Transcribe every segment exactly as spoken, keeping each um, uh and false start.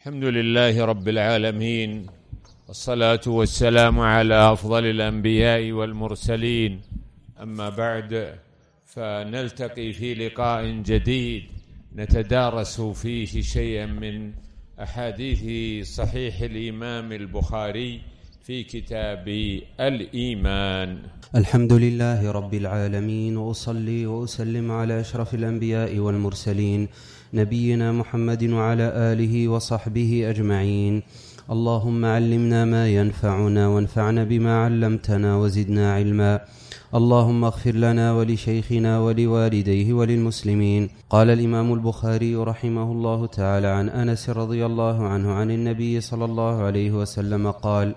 الحمد لله رب العالمين، والصلاة والسلام على أفضل الأنبياء والمرسلين. أما بعد، فنلتقي في لقاء جديد نتدارس فيه شيئا من أحاديث صحيح الإمام البخاري في كتاب الإيمان. الحمد لله رب العالمين، وأصلي وأسلم على أشرف الأنبياء والمرسلين نبينا محمد وعلى آله وصحبه أجمعين. اللهم علمنا ما ينفعنا وانفعنا بما علمتنا وزدنا علما. اللهم اغفر لنا ولشيخنا ولوالديه وللمسلمين. قال الإمام البخاري رحمه الله تعالى عن أنس رضي الله عنه عن النبي صلى الله عليه وسلم قال: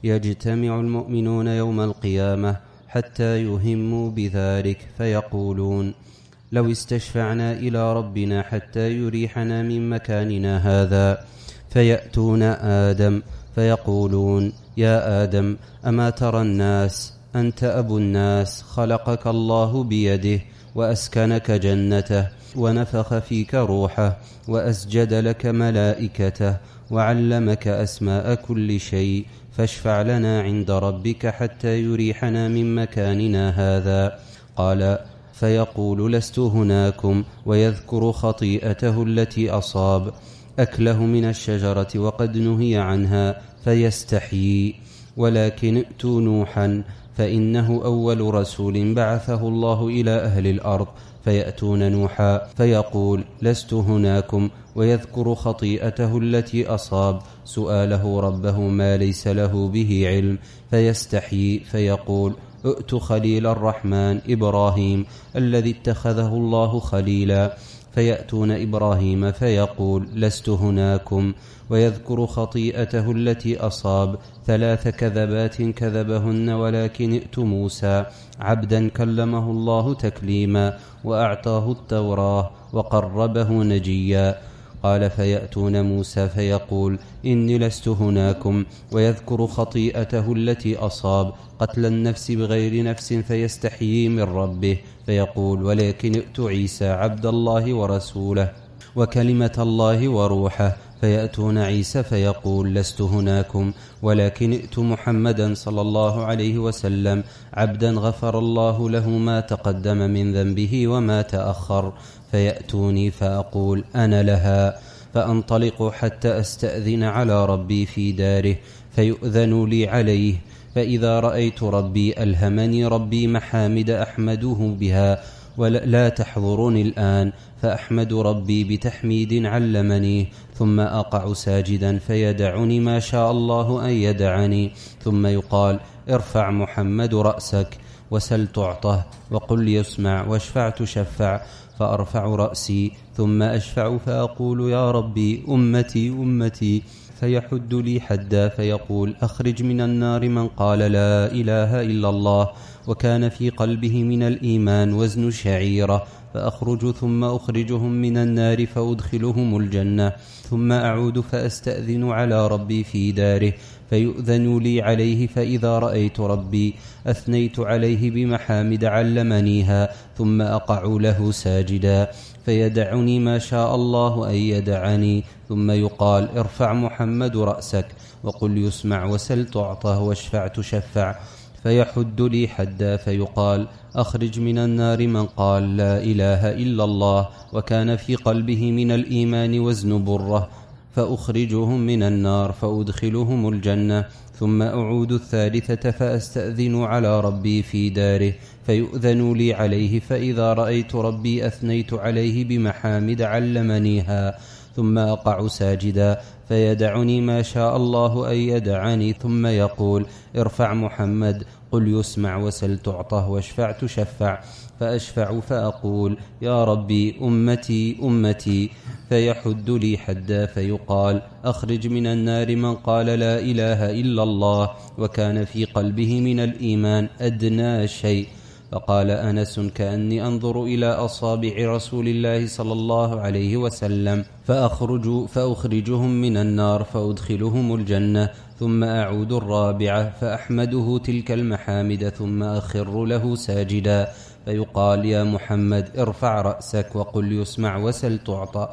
يجتمع المؤمنون يوم القيامة حتى يهموا بذلك فيقولون: لو استشفعنا إلى ربنا حتى يريحنا من مكاننا هذا. فيأتون آدم فيقولون: يا آدم، أما ترى الناس؟ أنت أبو الناس، خلقك الله بيده وأسكنك جنته ونفخ فيك روحه وأسجد لك ملائكته وعلمك أسماء كل شيء، فاشفع لنا عند ربك حتى يريحنا من مكاننا هذا. قال: فيقول: لست هناكم، ويذكر خطيئته التي أصاب، أكله من الشجرة وقد نهي عنها، فيستحيي. ولكن ائتوا نوحا، فإنه أول رسول بعثه الله إلى أهل الأرض. فيأتون نوحا فيقول: لست هناكم، ويذكر خطيئته التي أصاب، سؤاله ربه ما ليس له به علم، فيستحيي فيقول: ائت خليل الرحمن إبراهيم الذي اتخذه الله خليلا. فيأتون إبراهيم فيقول: لست هناكم، ويذكر خطيئته التي أصاب، ثلاث كذبات كذبهن، ولكن ائت موسى عبدا كلمه الله تكليما وأعطاه التوراة وقربه نجيا. قال: فيأتون موسى فيقول: إني لست هناكم، ويذكر خطيئته التي أصاب، قتل النفس بغير نفس، فيستحيي من ربه فيقول: ولكن ائت عيسى عبد الله ورسوله وكلمة الله وروحه. فيأتون عيسى فيقول: لست هناكم، ولكن ائت محمدا صلى الله عليه وسلم عبدا غفر الله له ما تقدم من ذنبه وما تأخر. فيأتوني فأقول: أنا لها. فأنطلق حتى أستأذن على ربي في داره، فيؤذن لي عليه. فإذا رأيت ربي ألهمني ربي محامد أحمده بها، ولا تحضرني الآن، فأحمد ربي بتحميد علمني، ثم أقع ساجدا فيدعني ما شاء الله أن يدعني. ثم يقال: ارفع محمد رأسك وسل تعطه، وقل يسمع، واشفع تشفع. فأرفع رأسي ثم أشفع فأقول: يا ربي أمتي أمتي. فيحد لي حدا فيقول: أخرج من النار من قال لا إله إلا الله وكان في قلبه من الإيمان وزن شعيرة. فأخرج ثم أخرجهم من النار فأدخلهم الجنة، ثم أعود فأستأذن على ربي في داره، فيؤذن لي عليه. فإذا رأيت ربي أثنيت عليه بمحامد علمنيها، ثم أقع له ساجدا، فيدعني ما شاء الله أن يدعني. ثم يقال: ارفع محمد رأسك وقل يسمع، وسل تعطه، واشفع تشفع. فيحد لي حدا فيقال: أخرج من النار من قال لا إله إلا الله وكان في قلبه من الإيمان وزن بره، فأخرجهم من النار فأدخلهم الجنة. ثم أعود الثالثة فأستأذن على ربي في داره، فيؤذن لي عليه. فإذا رأيت ربي أثنيت عليه بمحامد علمنيها، ثم أقع ساجدا، فيدعني ما شاء الله أن يدعني. ثم يقول: ارفع محمد، قل يسمع، وسل تعطه، واشفع تشفع. فأشفع فأقول: يا ربي أمتي أمتي. فيحد لي حدا فيقال: أخرج من النار من قال لا إله إلا الله وكان في قلبه من الإيمان أدنى شيء. فقال أنس: كأني أنظر إلى أصابع رسول الله صلى الله عليه وسلم، فأخرج فأخرجهم من النار فأدخلهم الجنة، ثم أعود الرابعة فأحمده تلك المحامد، ثم أخر له ساجدا، فيقال: يا محمد ارفع رأسك وقل يسمع، وسل تعطى،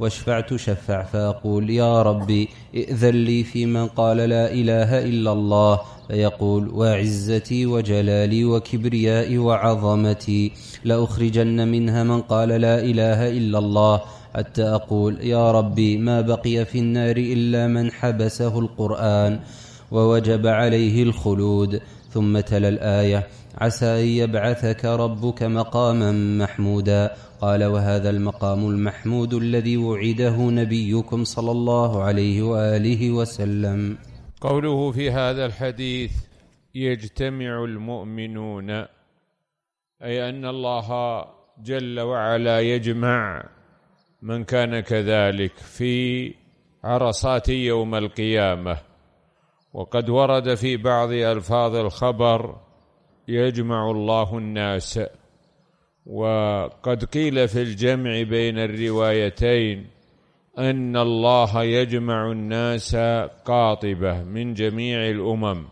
واشفع تشفع، فأقول يا ربي ائذن لي في من قال لا إله إلا الله، فيقول وعزتي وجلالي وكبريائي وعظمتي لأخرجن منها من قال لا إله إلا الله، حتى أقول يا ربي ما بقي في النار إلا من حبسه القرآن ووجب عليه الخلود. ثم تلا الآية عسى أن يبعثك ربك مقاما محمودا. قال وهذا المقام المحمود الذي وعده نبيكم صلى الله عليه وآله وسلم. قوله في هذا الحديث يجتمع المؤمنون، أي أن الله جل وعلا يجمع من كان كذلك في عرصات يوم القيامة. وقد ورد في بعض ألفاظ الخبر يجمع الله الناس، وقد قيل في الجمع بين الروايتين أن الله يجمع الناس قاطبة من جميع الأمم،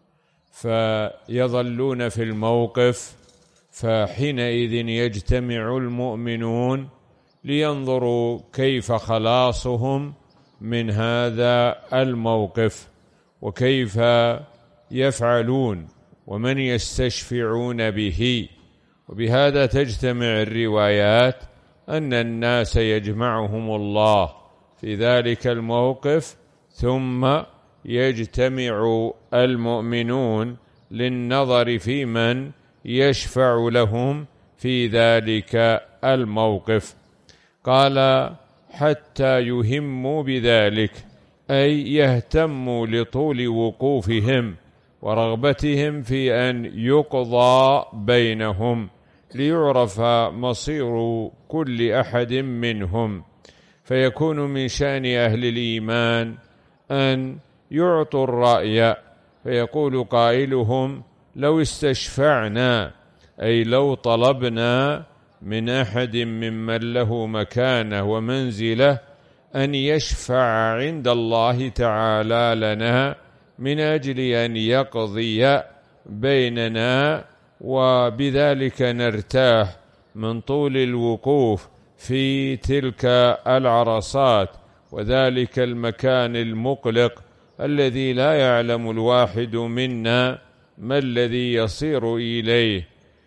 فيظلون في الموقف، فحينئذ يجتمع المؤمنون لينظروا كيف خلاصهم من هذا الموقف، وكيف يفعلون، ومن يستشفعون به. وبهذا تجتمع الروايات أن الناس يجمعهم الله في ذلك الموقف، ثم يجتمع المؤمنون للنظر في من يشفع لهم في ذلك الموقف. قال حتى يهموا بذلك، أي يهتموا لطول وقوفهم ورغبتهم في أن يقضى بينهم ليعرف مصير كل أحد منهم. فيكون من شأن أهل الإيمان أن يعطوا الرأي، فيقول قائلهم لو استشفعنا، أي لو طلبنا من أحد ممن له مكانة ومنزلة أن يشفع عند الله تعالى لنا من أجل أن يقضي بيننا، وبذلك نرتاح من طول الوقوف في تلك العرصات وذلك المكان المقلق الذي لا يعلم الواحد منا ما الذي يصير إليه.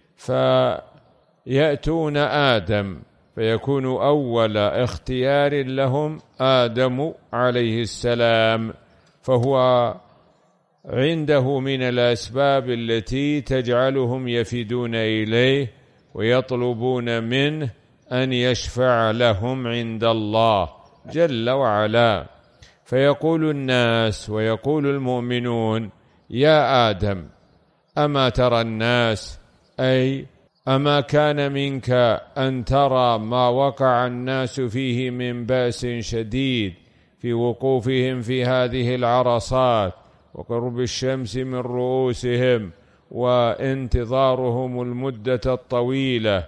فيأتون آدم، فيكون أول اختيار لهم آدم عليه السلام، فهو عنده من الأسباب التي تجعلهم يفدون إليه ويطلبون منه أن يشفع لهم عند الله جل وعلا. فيقول الناس ويقول المؤمنون يا آدم أما ترى الناس، أي أما كان منك أن ترى ما وقع الناس فيه من بأس شديد في وقوفهم في هذه العرصات وقرب الشمس من رؤوسهم وانتظارهم المدة الطويلة،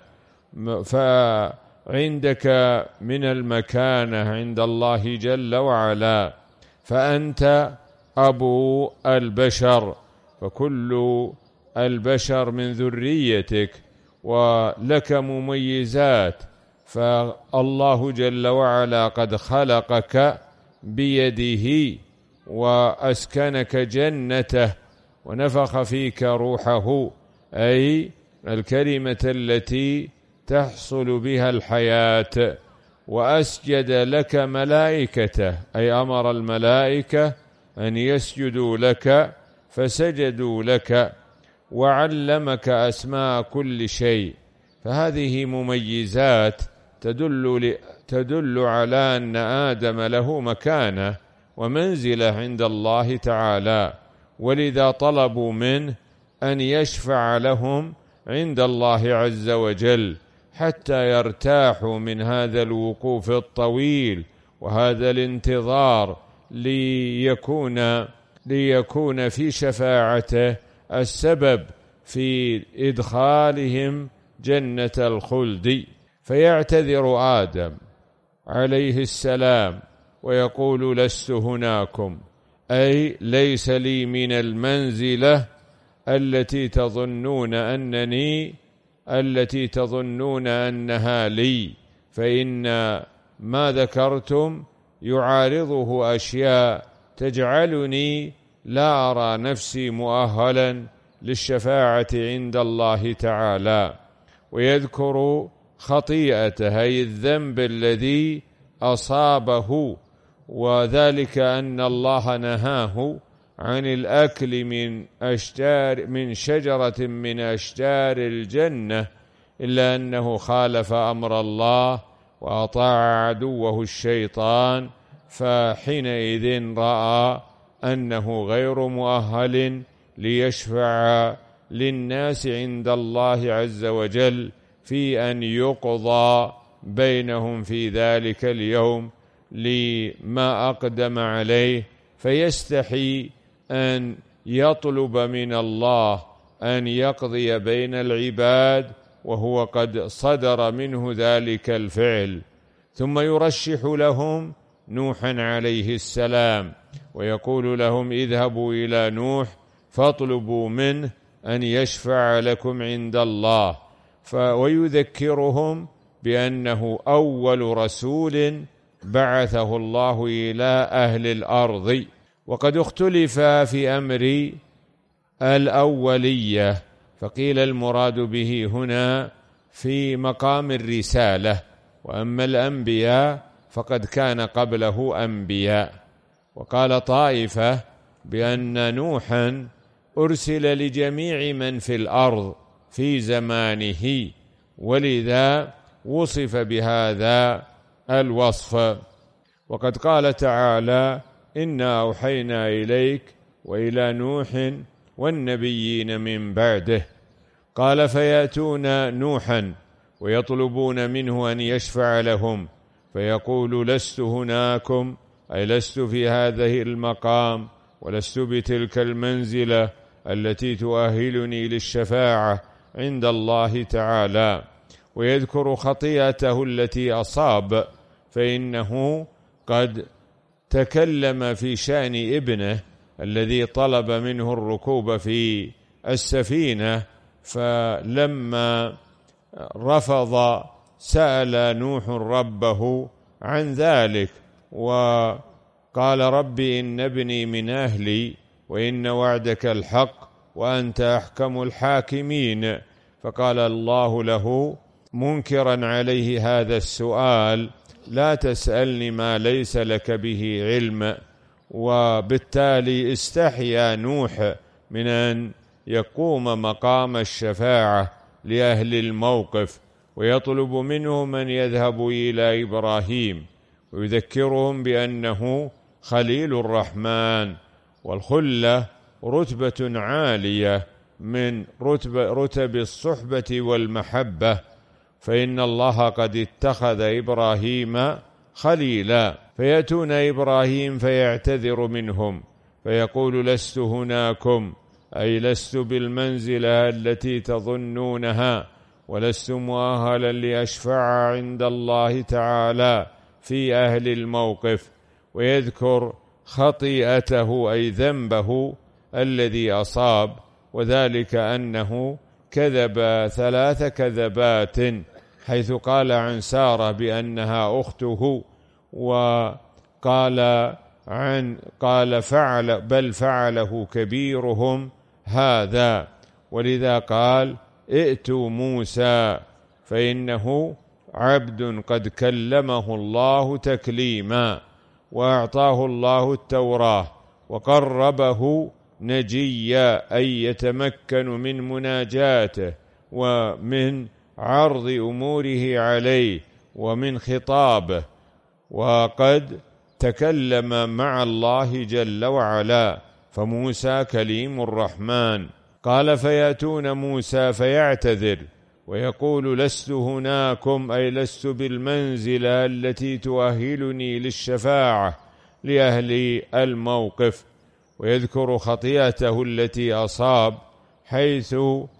فعندك من المكانة عند الله جل وعلا، فأنت أبو البشر، فكل البشر من ذريتك ولك مميزات، فالله جل وعلا قد خلقك بيده وأسكنك جنته ونفخ فيك روحه، أي الكلمة التي تحصل بها الحياة، وأسجد لك ملائكته، أي أمر الملائكة أن يسجدوا لك فسجدوا لك، وعلمك أسماء كل شيء. فهذه مميزات تدل, تدل على أن آدم له مكانة ومنزلة عند الله تعالى، ولذا طلبوا منه أن يشفع لهم عند الله عز وجل حتى يرتاحوا من هذا الوقوف الطويل وهذا الانتظار، ليكون, ليكون في شفاعته السبب في إدخالهم جنة الخلد. فيعتذر آدم عليه السلام ويقول لست هناكم، أي ليس لي من المنزلة التي تظنون أنني التي تظنون أنها لي، فإن ما ذكرتم يعارضه أشياء تجعلني لا أرى نفسي مؤهلا للشفاعة عند الله تعالى. ويذكر خطيئته أي الذنب الذي أصابه، وذلك أن الله نهاه عن الأكل من أشجار من شجرة من أشجار الجنة، إلا أنه خالف أمر الله وأطاع عدوه الشيطان، فحينئذ رأى أنه غير مؤهل ليشفع للناس عند الله عز وجل في أن يقضى بينهم في ذلك اليوم لما أقدم عليه، فيستحي أن يطلب من الله أن يقضي بين العباد وهو قد صدر منه ذلك الفعل. ثم يرشح لهم نوحا عليه السلام ويقول لهم اذهبوا إلى نوح فاطلبوا منه أن يشفع لكم عند الله، ويذكرهم بأنه أول رسول بعثه الله إلى أهل الأرض. وقد اختلف في أمر الأولية، فقيل المراد به هنا في مقام الرسالة، وأما الأنبياء فقد كان قبله أنبياء. وقال طائفة بأن نوحا أرسل لجميع من في الأرض في زمانه، ولذا وصف بهذا الوصف. وقد قال تعالى إنا أوحينا إليك وإلى نوح والنبيين من بعده. قال فيأتون نوحا ويطلبون منه أن يشفع لهم، فيقول لست هناكم أي لست في هذه المقام ولست بتلك المنزلة التي تؤهلني للشفاعة عند الله تعالى. ويذكر خطيئته التي أصاب، فإنه قد تكلم في شأن ابنه الذي طلب منه الركوب في السفينة، فلما رفض سأل نوح ربه عن ذلك وقال رب إن ابني من أهلي وإن وعدك الحق وأنت أحكم الحاكمين. فقال الله له منكرا عليه هذا السؤال لا تسألني ما ليس لك به علم. وبالتالي استحيا نوح من أن يقوم مقام الشفاعة لأهل الموقف، ويطلب منهم أن يذهبوا إلى إبراهيم ويذكرهم بأنه خليل الرحمن، والخلة رتبة عالية من رتب, رتب الصحبة والمحبة، فإن الله قد اتخذ إبراهيم خليلا. فيأتون إبراهيم فيعتذر منهم فيقول لست هناكم أي لست بالمنزلة التي تظنونها، ولست مؤهلا لأشفع عند الله تعالى في أهل الموقف. ويذكر خطيئته أي ذنبه الذي أصاب، وذلك أنه كذب ثلاث كذبات، حيث قال عن سارة بأنها أخته، وقال عن قال فعل بل فعله كبيرهم هذا، ولذا قال ائتوا موسى فإنه عبد قد كلمه الله تكليما، وأعطاه الله التوراة وقربه نجيا أي يتمكن من مناجاته ومن عرض أموره عليه ومن خطابه، وقد تكلم مع الله جل وعلا، فموسى كليم الرحمن. قال فيأتون موسى فيعتذر ويقول لست هناكم أي لست بالمنزلة التي تؤهلني للشفاعة لأهل الموقف. ويذكر خطيئته التي أصاب، حيث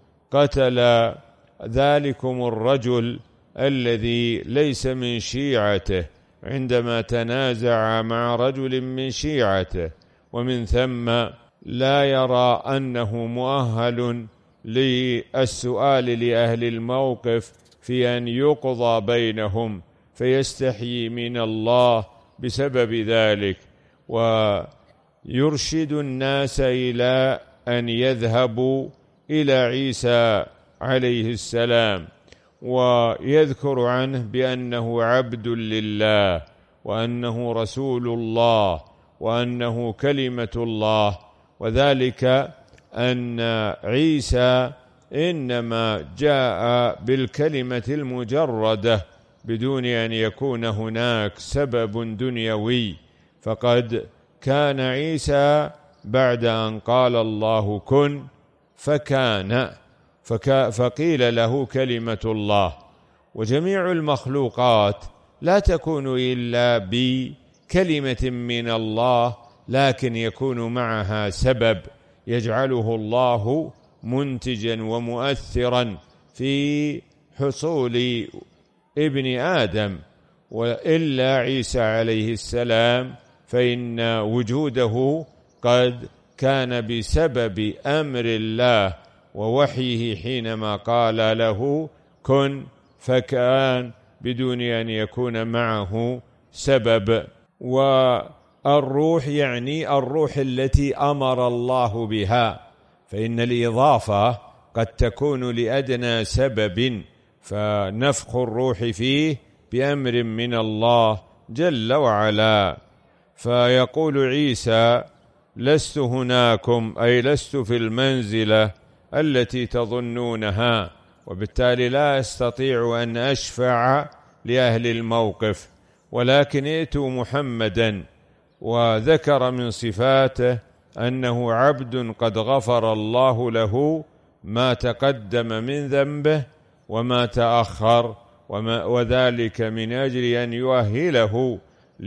قتل ذلكم الرجل الذي ليس من شيعته عندما تنازع مع رجل من شيعته، ومن ثم لا يرى أنه مؤهل للسؤال لأهل الموقف في أن يقضى بينهم، فيستحيي من الله بسبب ذلك، ويرشد الناس إلى أن يذهبوا إلى عيسى عليه السلام، ويذكر عنه بأنه عبد لله، وأنه رسول الله، وأنه كلمة الله. وذلك أن عيسى إنما جاء بالكلمة المجردة بدون أن يكون هناك سبب دنيوي، فقد كان عيسى بعد أن قال الله كن فكان، فكا فقيل له كلمة الله. وجميع المخلوقات لا تكون إلا بكلمة من الله، لكن يكون معها سبب يجعله الله منتجا ومؤثرا في حصول ابن آدم. وإلا عيسى عليه السلام فإن وجوده قد كان بسبب أمر الله ووحيه حينما قال له كن فكان، بدون أن يكون معه سبب. والروح يعني الروح التي أمر الله بها، فإن الإضافة قد تكون لأدنى سبب، فنفخ الروح فيه بأمر من الله جل وعلا. فيقول عيسى لست هناكم، أي لست في المنزلة التي تظنونها، وبالتالي لا أستطيع أن أشفع لأهل الموقف، ولكن ائتوا محمدا. وذكر من صفاته أنه عبد قد غفر الله له ما تقدم من ذنبه وما تأخر، وما وذلك من أجل أن يؤهله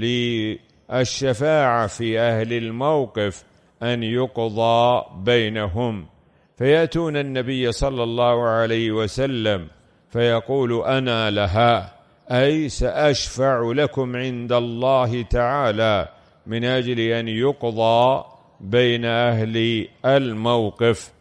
للشفاعة في أهل الموقف أن يقضى بينهم. فيأتون النبي صلى الله عليه وسلم فيقول أنا لها، أي سأشفع لكم عند الله تعالى من أجل أن يقضى بين أهل الموقف.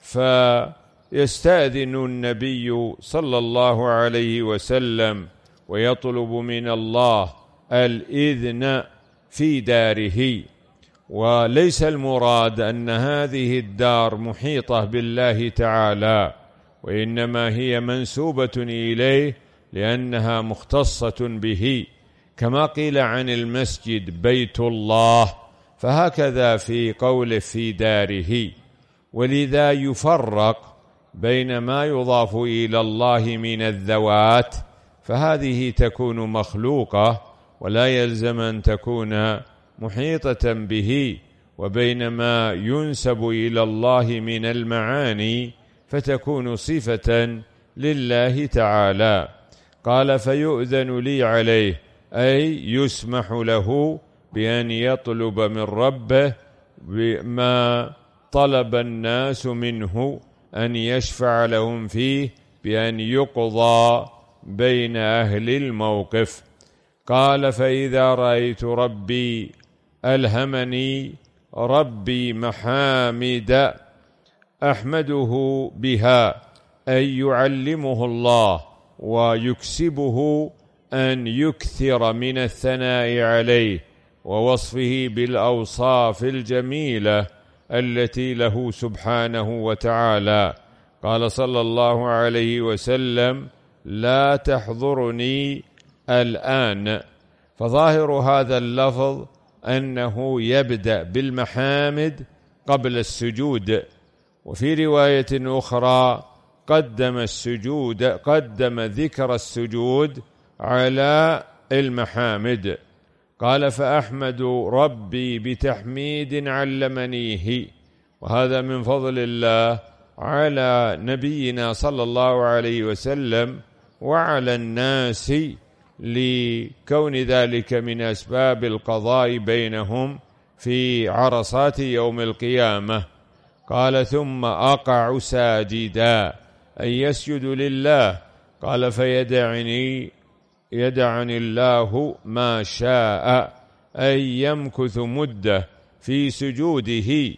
فيستأذن النبي صلى الله عليه وسلم ويطلب من الله الإذن في داره. وليس المراد أن هذه الدار محيطة بالله تعالى، وإنما هي منسوبة إليه لأنها مختصة به، كما قيل عن المسجد بيت الله، فهكذا في قوله في داره. ولذا يفرق بين ما يضاف إلى الله من الذوات، فهذه تكون مخلوقة ولا يلزم أن تكون محيطة به، وبين ما ينسب إلى الله من المعاني فتكون صفة لله تعالى. قال فيؤذن لي عليه، أي يسمح له بأن يطلب من ربه بما طلب الناس منه أن يشفع لهم فيه بأن يقضى بين أهل الموقف. قال فإذا رأيت ربي ألهمني ربي محامد أحمده بها، أي يعلمه الله ويكسبه أن يكثر من الثناء عليه ووصفه بالأوصاف الجميلة التي له سبحانه وتعالى. قال صلى الله عليه وسلم لا تحضرني الآن. فظاهر هذا اللفظ أنه يبدأ بالمحامد قبل السجود، وفي رواية أخرى قدم السجود قدم ذكر السجود على المحامد. قال فأحمد ربي بتحميد علمنيه، وهذا من فضل الله على نبينا صلى الله عليه وسلم وعلى الناس، لكون ذلك من أسباب القضاء بينهم في عرصات يوم القيامة. قال ثم أقع ساجدا، أي يسجد لله. قال فيدعني يدعني الله ما شاء، أي يمكث مدة في سجوده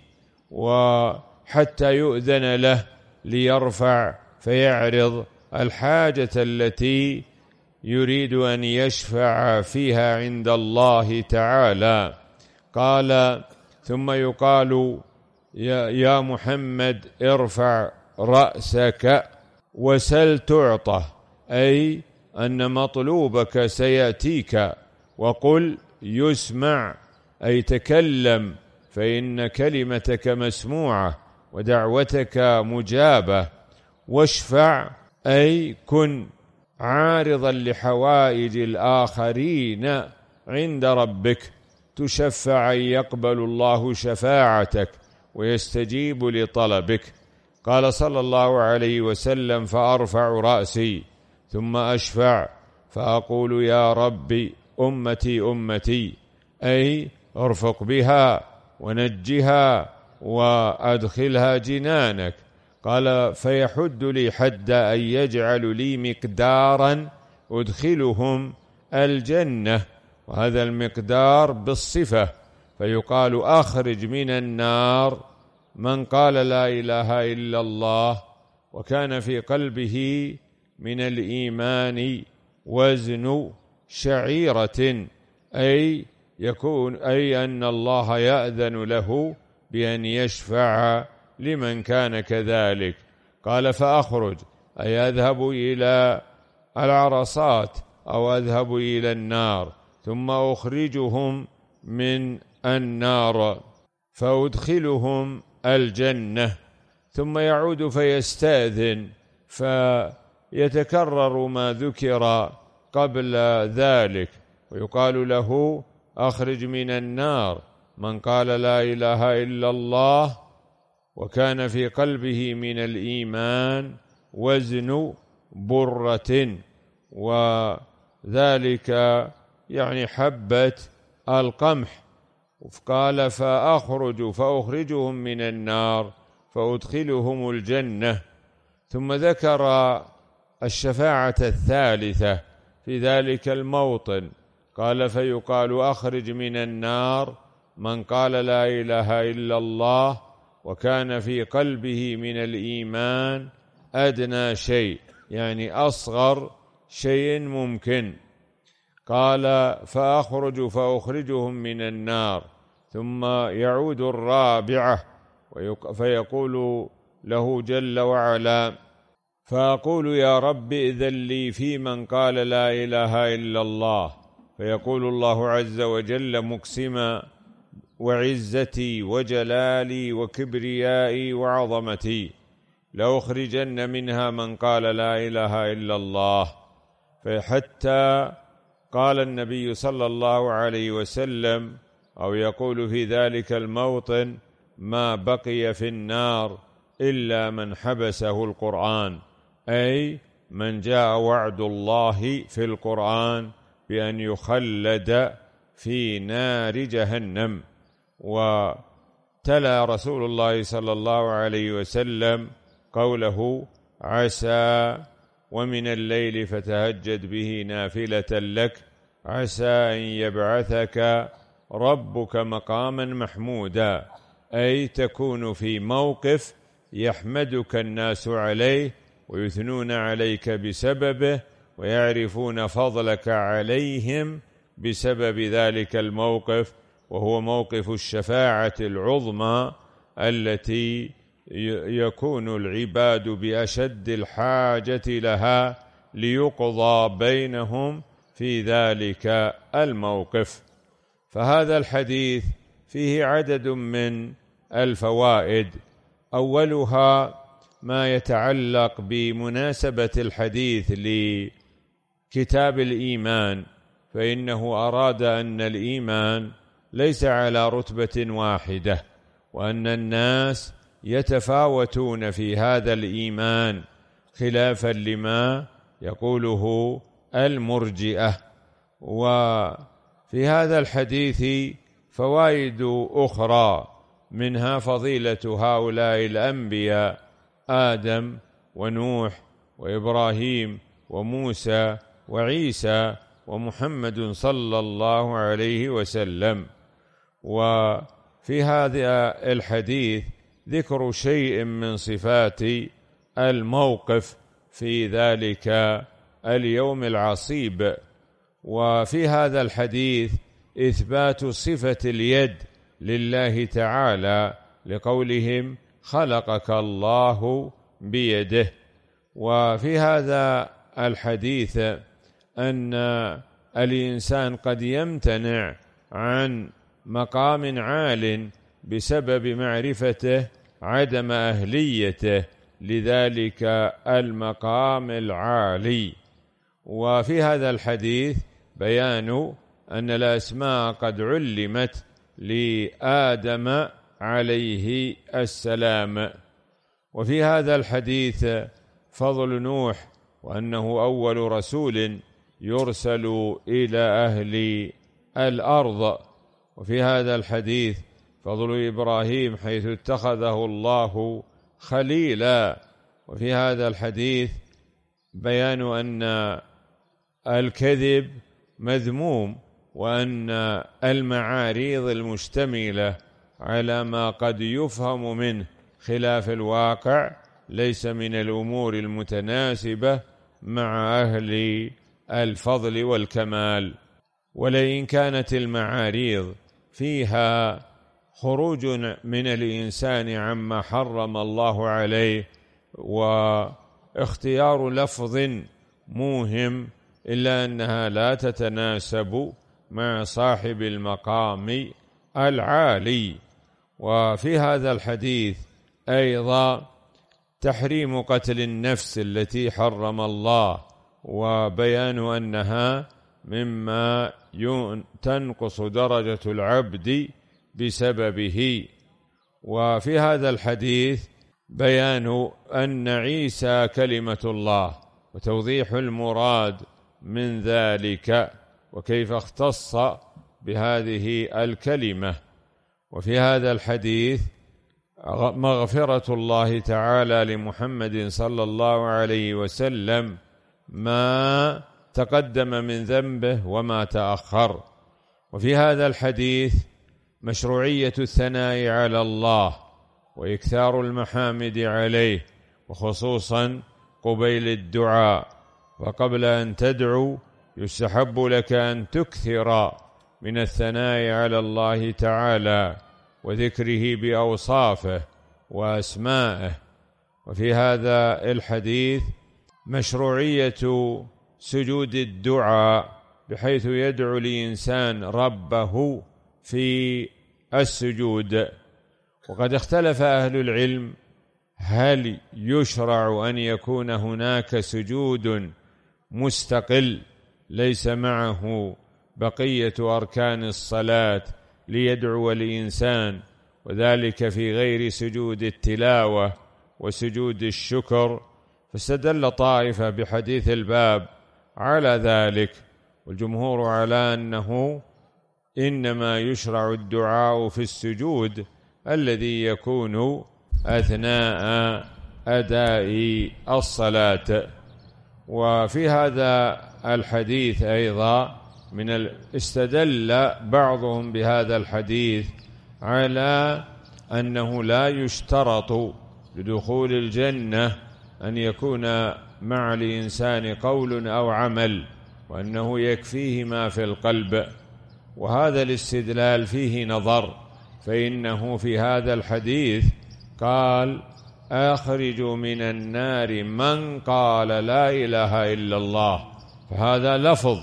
وحتى يؤذن له ليرفع فيعرض الحاجة التي يريد أن يشفع فيها عند الله تعالى. قال: ثم يقال: يا محمد ارفع رأسك وسل تعطى، أي أن مطلوبك سيأتيك، وقل يسمع، أي تكلم فإن كلمتك مسموعة ودعوتك مجابة. واشفع، أي كن عارضا لحوائج الآخرين عند ربك، تشفع أن يقبل الله شفاعتك ويستجيب لطلبك. قال صلى الله عليه وسلم: فأرفع رأسي ثم أشفع فأقول: يا ربي أمتي أمتي، أي ارفق بها ونجها وأدخلها جنانك. قال: فيحد لي حد أن يجعل لي مقدارا أدخلهم الجنة، وهذا المقدار بالصفة، فيقال: أخرج من النار من قال لا إله إلا الله وكان في قلبه من الإيمان وزن شعيرة، أي يكون أي أن الله يأذن له بأن يشفع لمن كان كذلك. قال: فأخرج، أي أذهب إلى العرصات أو أذهب إلى النار، ثم أخرجهم من النار فأدخلهم الجنة، ثم يعود فيستأذن فيتكرر ما ذكر قبل ذلك، ويقال له: أخرج من النار من قال لا إله إلا الله وكان في قلبه من الإيمان وزن برة، وذلك يعني حبة القمح. قال: فأخرج فأخرجهم من النار فأدخلهم الجنة. ثم ذكر الشفاعة الثالثة في ذلك الموطن، قال: فيقال: أخرج من النار من قال لا إله إلا الله وكان في قلبه من الإيمان أدنى شيء، يعني أصغر شيء ممكن. قال: فأخرج فأخرجهم من النار، ثم يعود الرابعة فيقول له جل وعلا: فأقول: يا رب إذن لي في من قال لا إله إلا الله. فيقول الله عز وجل مقسما: وعزتي وجلالي وكبريائي وعظمتي لأخرجن منها من قال لا إله إلا الله. فحتى قال النبي صلى الله عليه وسلم، أو يقول في ذلك الموطن: ما بقي في النار إلا من حبسه القرآن، أي من جاء وعد الله في القرآن بأن يخلد في نار جهنم. وتلا رسول الله صلى الله عليه وسلم قوله: عسى ومن الليل فتهجد به نافلة لك عسى أن يبعثك ربك مقاما محمودا، أي تكون في موقف يحمدك الناس عليه ويثنون عليك بسببه ويعرفون فضلك عليهم بسبب ذلك الموقف، وهو موقف الشفاعة العظمى التي يكون العباد بأشد الحاجة لها ليقضى بينهم في ذلك الموقف. فهذا الحديث فيه عدد من الفوائد، أولها ما يتعلق بمناسبة الحديث لكتاب الإيمان، فإنه أراد أن الإيمان ليس على رتبة واحدة، وأن الناس يتفاوتون في هذا الإيمان خلافا لما يقوله المرجئة. وفي هذا الحديث فوائد أخرى، منها فضيلة هؤلاء الأنبياء: آدم ونوح وإبراهيم وموسى وعيسى ومحمد صلى الله عليه وسلم. وفي هذا الحديث ذكر شيء من صفات الموقف في ذلك اليوم العصيب. وفي هذا الحديث إثبات صفة اليد لله تعالى لقولهم خلقك الله بيده. وفي هذا الحديث أن الإنسان قد يمتنع عن مقام عال بسبب معرفته عدم أهليته لذلك المقام العالي. وفي هذا الحديث بيان أن الأسماء قد علمت لآدم عليه السلام. وفي هذا الحديث فضل نوح وأنه أول رسول يرسل إلى أهل الأرض. وفي هذا الحديث فضل إبراهيم حيث اتخذه الله خليلا. وفي هذا الحديث بيان أن الكذب مذموم وأن المعاريض المشتملة على ما قد يفهم منه خلاف الواقع ليس من الأمور المتناسبة مع أهل الفضل والكمال. ولئن كانت المعاريض فيها خروج من الإنسان عما حرم الله عليه واختيار لفظ موهم إلا أنها لا تتناسب مع صاحب المقام العالي. وفي هذا الحديث أيضا تحريم قتل النفس التي حرم الله وبيان أنها مما تنقص درجة العبد بسببه. وفي هذا الحديث بيان أن عيسى كلمة الله وتوضيح المراد من ذلك وكيف اختص بهذه الكلمة. وفي هذا الحديث مغفرة الله تعالى لمحمد صلى الله عليه وسلم ما تقدم من ذنبه وما تأخر. وفي هذا الحديث مشروعية الثناء على الله وإكثار المحامد عليه وخصوصا قبيل الدعاء. وقبل أن تدعو يستحب لك أن تكثر من الثناء على الله تعالى وذكره بأوصافه وأسمائه. وفي هذا الحديث مشروعية سجود الدعاء بحيث يدعو الإنسان ربه في السجود. وقد اختلف أهل العلم هل يشرع أن يكون هناك سجود مستقل ليس معه بقية أركان الصلاة ليدعو الإنسان وذلك في غير سجود التلاوة وسجود الشكر. فاستدل طائفة بحديث الباب على ذلك والجمهور على أنه إنما يشرع الدعاء في السجود الذي يكون أثناء أداء الصلاة. وفي هذا الحديث أيضا من استدل بعضهم بهذا الحديث على أنه لا يشترط لدخول الجنة أن يكون مع الإنسان قول أو عمل وأنه يكفيه ما في القلب. وهذا الاستدلال فيه نظر، فإنه في هذا الحديث قال أخرج من النار من قال لا إله إلا الله، فهذا لفظ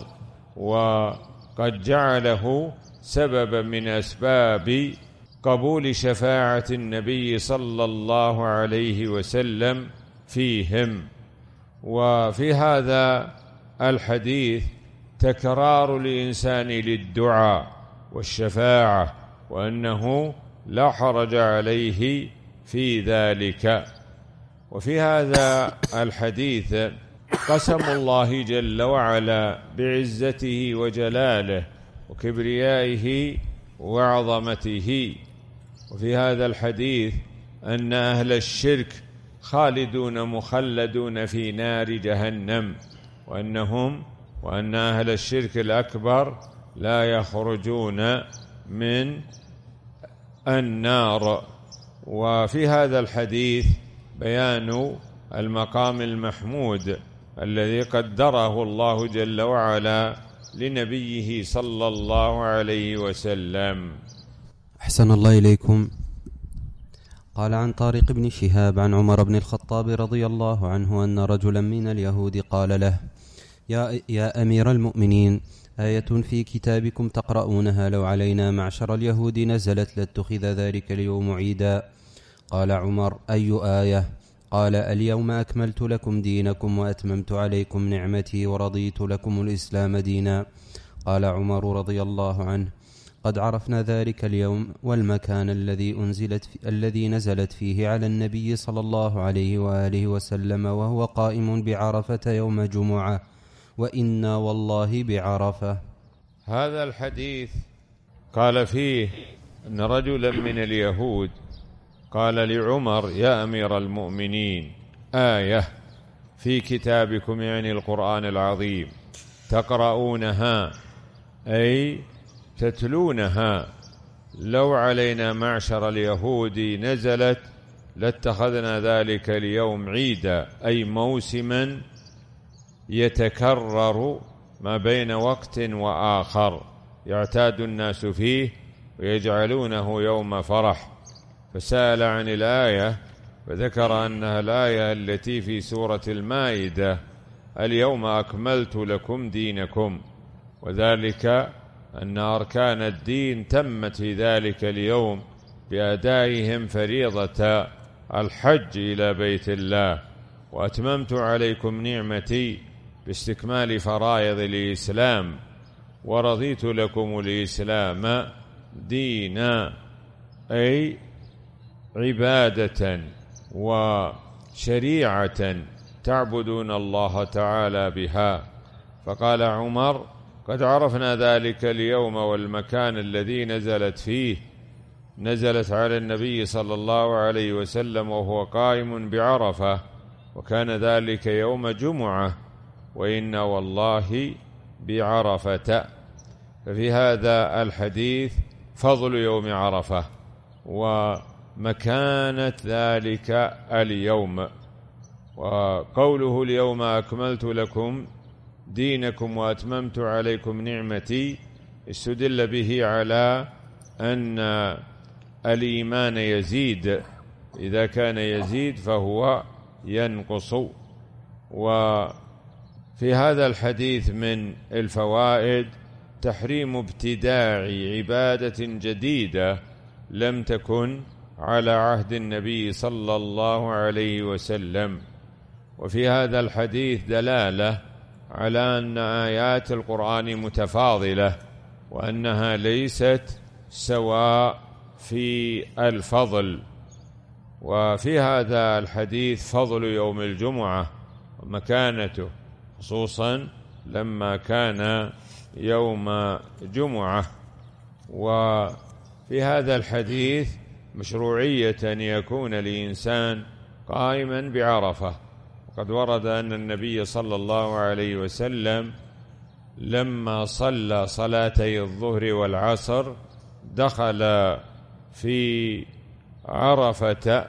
وقد جعله سببا من أسباب قبول شفاعة النبي صلى الله عليه وسلم فيهم. وفي هذا الحديث تكرار الإنسان للدعاء والشفاعة وأنه لا حرج عليه في ذلك. وفي هذا الحديث قسم الله جل وعلا بعزته وجلاله وكبريائه وعظمته. وفي هذا الحديث أن أهل الشرك خالدون مخلدون في نار جهنم، وأنهم وأن أهل الشرك الأكبر لا يخرجون من النار. وفي هذا الحديث بيان المقام المحمود الذي قدره الله جل وعلا لنبيه صلى الله عليه وسلم. أحسن الله إليكم. قال عن طارق بن شهاب عن عمر بن الخطاب رضي الله عنه أن رجلا من اليهود قال له: يا, يا أمير المؤمنين، آية في كتابكم تقرؤونها لو علينا معشر اليهود نزلت لاتخذ ذلك اليوم عيدا. قال عمر: أي آية؟ قال: اليوم أكملت لكم دينكم وأتممت عليكم نعمتي ورضيت لكم الإسلام دينا. قال عمر رضي الله عنه: قد عرفنا ذلك اليوم والمكان الذي أنزلت في الذي نزلت فيه على النبي صلى الله عليه وآله وسلم وهو قائم بعرفة يوم جمعة، وإنا والله بعرفة. هذا الحديث قال فيه أن رجلا من اليهود قال لعمر: يا أمير المؤمنين، آية في كتابكم، يعني القرآن العظيم، تقرؤونها أي تتلونها، لو علينا معشر اليهود نزلت لاتخذنا ذلك اليوم عيدا، أي موسما يتكرر ما بين وقت وآخر يعتاد الناس فيه ويجعلونه يوم فرح. فسأل عن الآية فذكر أنها الآية التي في سورة المائدة: اليوم أكملت لكم دينكم، وذلك أن أركان الدين تمت في ذلك اليوم بأدائهم فريضة الحج إلى بيت الله، وأتممت عليكم نعمتي باستكمال فرائض الإسلام، ورضيت لكم الإسلام دينا، أي عبادة وشريعة تعبدون الله تعالى بها. فقال عمر: قد عرفنا ذلك اليوم والمكان الذي نزلت فيه، نزلت على النبي صلى الله عليه وسلم وهو قائم بعرفة، وكان ذلك يوم جمعة، وإنا والله بعرفة. ففي هذا الحديث فضل يوم عرفة ومكانة ذلك اليوم. وقوله: اليوم أكملت لكم دينكم وأتممت عليكم نعمتي، استدل به على أن الإيمان يزيد، إذا كان يزيد فهو ينقص. وفي هذا الحديث من الفوائد تحريم ابتداع عبادة جديدة لم تكن على عهد النبي صلى الله عليه وسلم. وفي هذا الحديث دلالة على أن آيات القرآن متفاضلة، وأنها ليست سواء في الفضل. وفي هذا الحديث فضل يوم الجمعة ومكانته، خصوصا لما كان يوم جمعة. وفي هذا الحديث مشروعية أن يكون الإنسان قائما بعرفة. وقد ورد أن النبي صلى الله عليه وسلم لما صلى صلاتي الظهر والعصر دخل في عرفة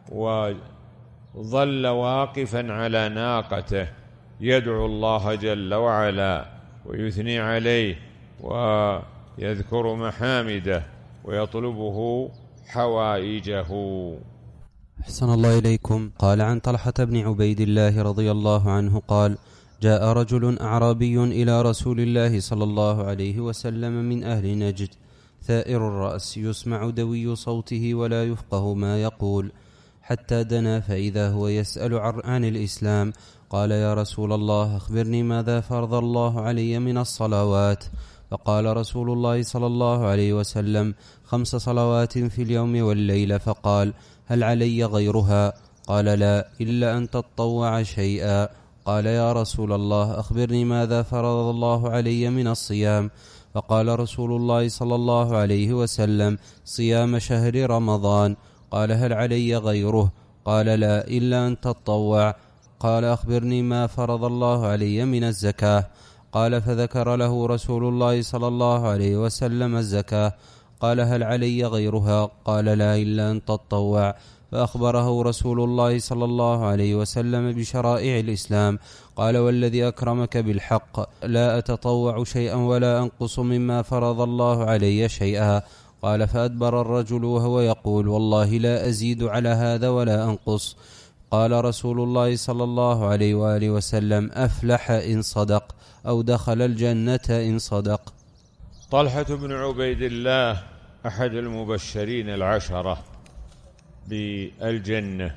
وظل واقفا على ناقته يدعو الله جل وعلا ويثني عليه ويذكر محامده ويطلبه حوائجه. أحسن الله إليكم. قال عن طلحة بن عبيد الله رضي الله عنه قال: جاء رجل أعرابي إلى رسول الله صلى الله عليه وسلم من أهل نجد ثائر الرأس، يسمع دوي صوته ولا يفقه ما يقول، حتى دنا فإذا هو يسأل عن الإسلام. قال: يا رسول الله، أخبرني ماذا فرض الله علي من الصلوات؟ فقال رسول الله صلى الله عليه وسلم: خمس صلوات في اليوم والليلة. فقال: هل علي غيرها؟ قال: لا، إلا أن تطوع شيئا. قال: يا رسول الله، أخبرني ماذا فرض الله علي من الصيام؟ فقال رسول الله صلى الله عليه وسلم: صيام شهر رمضان. قال: هل علي غيره؟ قال: لا، إلا أن تطوع. قال: أخبرني ما فرض الله علي من الزكاة. قال: فذكر له رسول الله صلى الله عليه وسلم الزكاة. قال: هل علي غيرها؟ قال: لا، إلا أن تطوع. فأخبره رسول الله صلى الله عليه وسلم بشرائع الإسلام. قال: والذي أكرمك بالحق لا أتطوع شيئا ولا أنقص مما فرض الله علي شيئا. قال: فأدبر الرجل وهو يقول: والله لا أزيد على هذا ولا أنقص. قال رسول الله صلى الله عليه وآله وسلم: أفلح إن صدق، أو دخل الجنة إن صدق. طلحة بن عبيد الله أحد المبشرين العشرة بالجنة،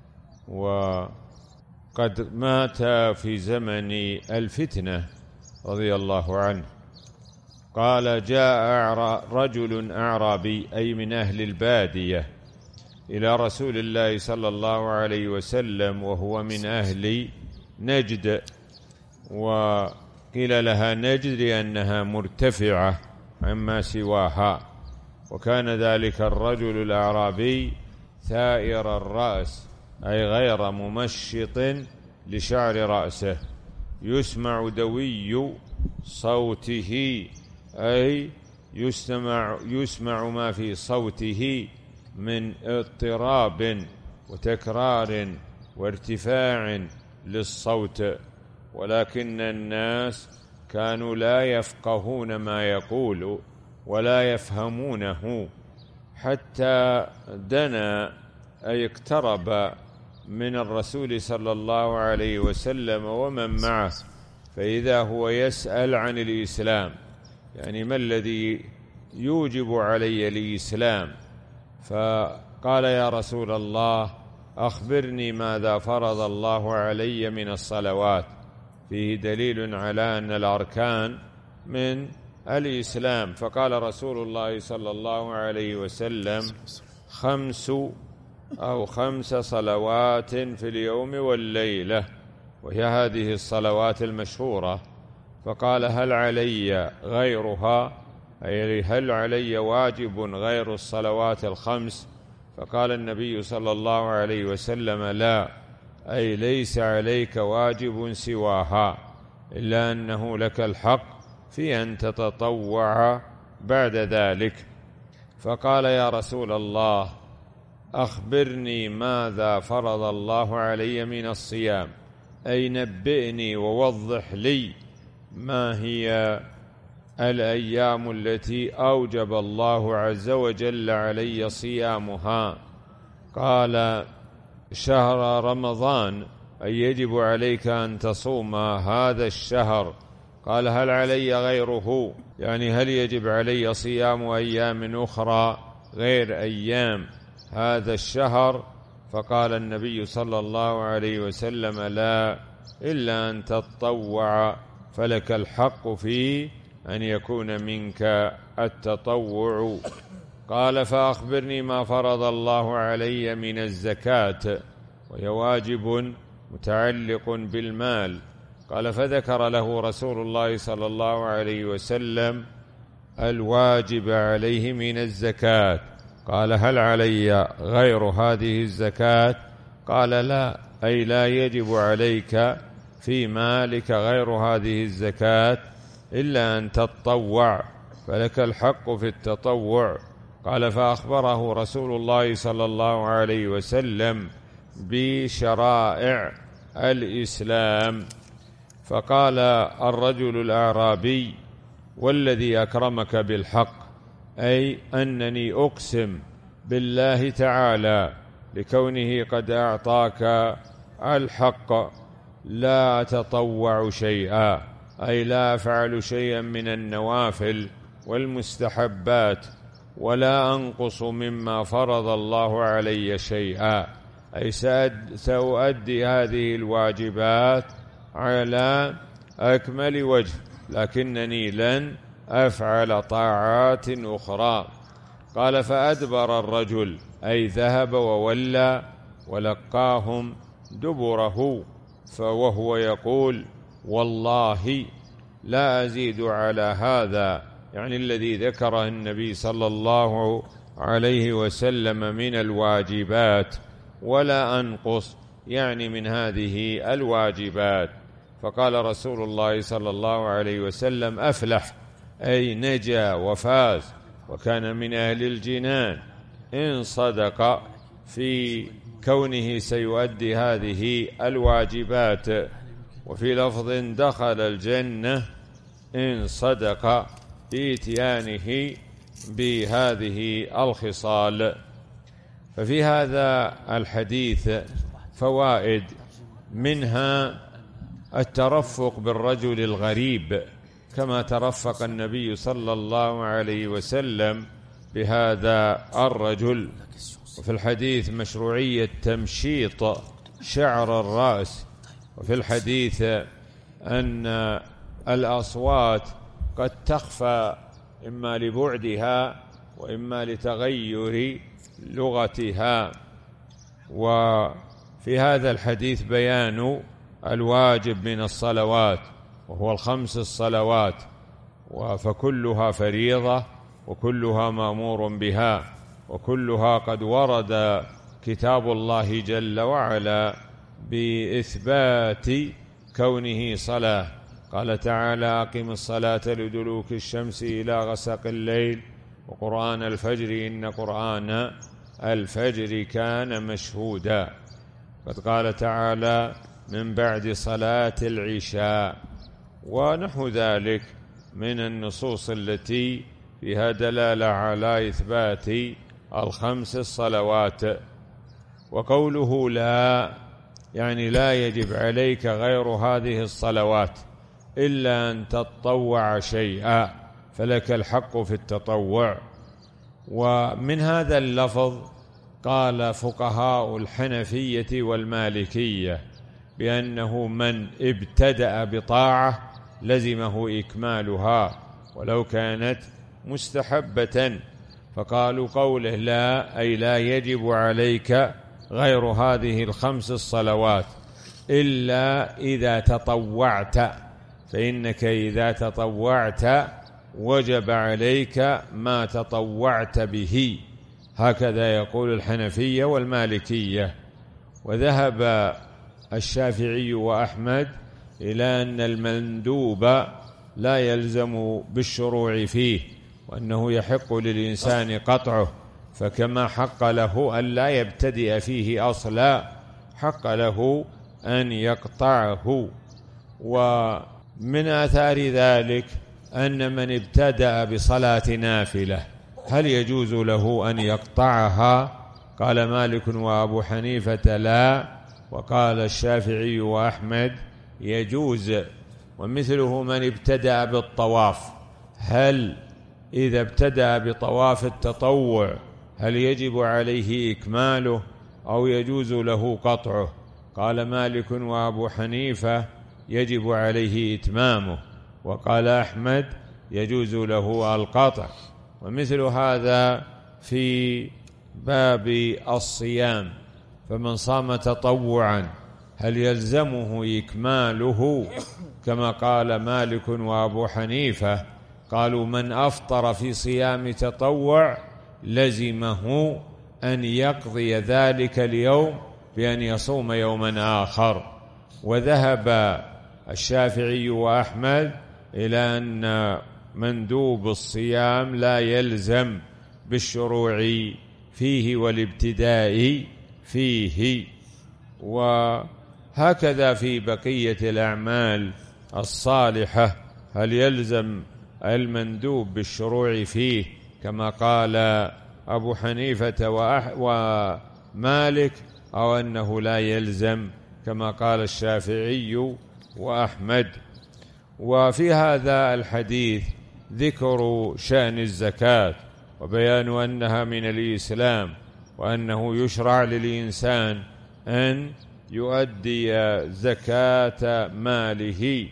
وقد مات في زمن الفتنة رضي الله عنه. قال: جاء رجل أعرابي، أي من أهل البادية، إلى رسول الله صلى الله عليه وسلم، وهو من أهل نجد، وقيل لها نجد لأنها مرتفعة عما سواها. وكان ذلك الرجل الأعرابي ثائر الرأس، أي غير ممشط لشعر رأسه، يسمع دوي صوته، أي يسمع, يسمع ما في صوته من اضطراب وتكرار وارتفاع للصوت، ولكن الناس كانوا لا يفقهون ما يقول ولا يفهمونه، حتى دنا أي اقترب من الرسول صلى الله عليه وسلم ومن معه، فإذا هو يسأل عن الإسلام، يعني ما الذي يوجب علي الإسلام؟ فقال: يا رسول الله، أخبرني ماذا فرض الله علي من الصلوات. فيه دليل على أن الأركان من الإسلام. فقال رسول الله صلى الله عليه وسلم: خمس أو خمس صلوات في اليوم والليلة، وهي هذه الصلوات المشهورة. فقال: هل علي غيرها؟ أي هل علي واجب غير الصلوات الخمس؟ فقال النبي صلى الله عليه وسلم: لا، أي ليس عليك واجب سواها، إلا أنه لك الحق في أن تتطوع بعد ذلك. فقال: يا رسول الله، أخبرني ماذا فرض الله علي من الصيام، أي نبئني ووضح لي ما هي الأيام التي أوجب الله عز وجل علي صيامها. قال: شهر رمضان، أي يجب عليك أن تصوم هذا الشهر. قال: هل علي غيره؟ يعني هل يجب علي صيام أيام أخرى غير أيام هذا الشهر؟ فقال النبي صلى الله عليه وسلم: لا، إلا أن تتطوع، فلك الحق في أن يكون منك التطوع. قال: فأخبرني ما فرض الله علي من الزكاة، وهي واجب متعلق بالمال. قال: فذكر له رسول الله صلى الله عليه وسلم الواجب عليه من الزكاة. قال: هل علي غير هذه الزكاة؟ قال: لا، أي لا يجب عليك في مالك غير هذه الزكاة، إلا أن تتطوع، فلك الحق في التطوع. قال: فأخبره رسول الله صلى الله عليه وسلم بشرائع الإسلام. فقال الرجل الأعرابي: والذي أكرمك بالحق، أي أنني أقسم بالله تعالى لكونه قد أعطاك الحق، لا أتطوع شيئا، أي لا أفعل شيئا من النوافل والمستحبات، ولا أنقص مما فرض الله علي شيئا، أي سأؤدي هذه الواجبات على أكمل وجه، لكنني لن أفعل طاعات أخرى. قال: فأدبر الرجل، أي ذهب وولى ولقاهم دبره، فوهو يقول: والله لا أزيد على هذا، يعني الذي ذكره النبي صلى الله عليه وسلم من الواجبات، ولا أنقص، يعني من هذه الواجبات. فقال رسول الله صلى الله عليه وسلم: أفلح، أي نجا وفاز وكان من أهل الجنان إن صدق في كونه سيؤدي هذه الواجبات. وفي لفظ دخل الجنة إن صدق بإتيانه بهذه الخصال. ففي هذا الحديث فوائد، منها الترفق بالرجل الغريب كما ترفق النبي صلى الله عليه وسلم بهذا الرجل. وفي الحديث مشروعية تمشيط شعر الرأس. وفي الحديث أن الأصوات قد تخفى إما لبعدها وإما لتغير لغتها. وفي هذا الحديث بيان الواجب من الصلوات، وهو الخمس الصلوات، فكلها فريضة وكلها مأمور بها، وكلها قد ورد كتاب الله جل وعلا بإثبات كونه صلاة. قال تعالى: أقم الصلاة لدلوك الشمس إلى غسق الليل وقرآن الفجر إن قرآن الفجر كان مشهودا. قد قال تعالى: من بعد صلاة العشاء، ونحو ذلك من النصوص التي فيها دلالة على إثبات الخمس الصلوات. وقوله لا يعني لا يجب عليك غير هذه الصلوات إلا أن تتطوع شيئا، فلك الحق في التطوع. ومن هذا اللفظ قال فقهاء الحنفية والمالكية بأنه من ابتدأ بطاعة لزمه إكمالها ولو كانت مستحبة، فقالوا قوله لا أي لا يجب عليك غير هذه الخمس الصلوات إلا إذا تطوعت، فإنك إذا تطوعت وجب عليك ما تطوعت به. هكذا يقول الحنفية والمالكية. وذهب الشافعي وأحمد إلى أن المندوب لا يلزم بالشروع فيه، وأنه يحق للإنسان قطعه، فكما حق له أن لا يبتدئ فيه أصلا حق له أن يقطعه. ومن آثار ذلك أن من ابتدأ بصلاة نافلة هل يجوز له أن يقطعها؟ قال مالك وأبو حنيفة لا، وقال الشافعي وأحمد يجوز. ومثله من ابتدأ بالطواف، هل إذا ابتدأ بطواف التطوع هل يجب عليه إكماله أو يجوز له قطعه؟ قال مالك وأبو حنيفة يجب عليه إتمامه، وقال أحمد يجوز له القطع. ومثل هذا في باب الصيام، فمن صام تطوعا هل يلزمه إكماله؟ كما قال مالك وأبو حنيفة قالوا من أفطر في صيام تطوع لزمه أن يقضي ذلك اليوم بأن يصوم يوما آخر. وذهب الشافعي وأحمد إلى أن مندوب الصيام لا يلزم بالشروع فيه والابتداء فيه. وهكذا في بقية الأعمال الصالحة هل يلزم المندوب بالشروع فيه كما قال أبو حنيفة ومالك، أو أنه لا يلزم كما قال الشافعي وأحمد. وفي هذا الحديث ذكر شأن الزكاة وبيان أنها من الإسلام، وأنه يشرع للإنسان أن يؤدي زكاة ماله.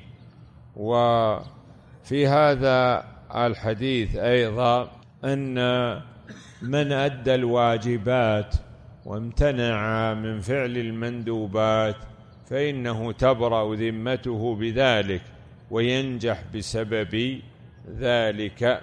وفي هذا الحديث أيضا أن من أدى الواجبات وامتنع من فعل المندوبات فإنه تبرأ ذمته بذلك وينجح بسبب ذلك.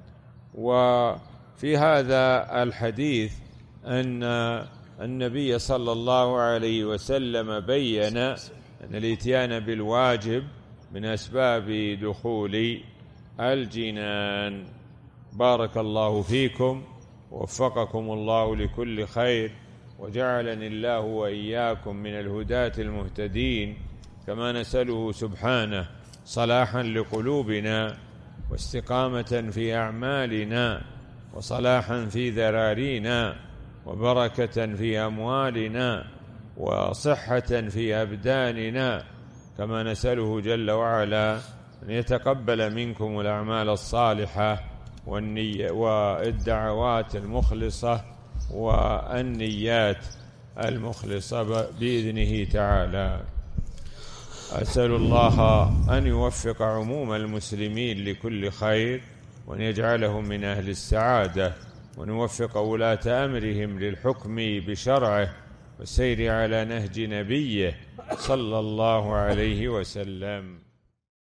وفي هذا الحديث أن النبي صلى الله عليه وسلم بيّن أن الإتيان بالواجب من أسباب دخول الجنان. بارك الله فيكم، ووفقكم الله لكل خير، وجعلني الله وإياكم من الهداة المهتدين، كما نسأله سبحانه صلاحا لقلوبنا، واستقامة في أعمالنا، وصلاحا في ذرارينا، وبركة في أموالنا، وصحة في أبداننا، كما نسأله جل وعلا أن يتقبل منكم الأعمال الصالحة والدعوات المخلصة والنيات المخلصة بإذنه تعالى. أسأل الله أن يوفق عموم المسلمين لكل خير، وأن يجعلهم من أهل السعادة، وأن يوفق ولاة أمرهم للحكم بشرعه والسير على نهج نبيه صلى الله عليه وسلم.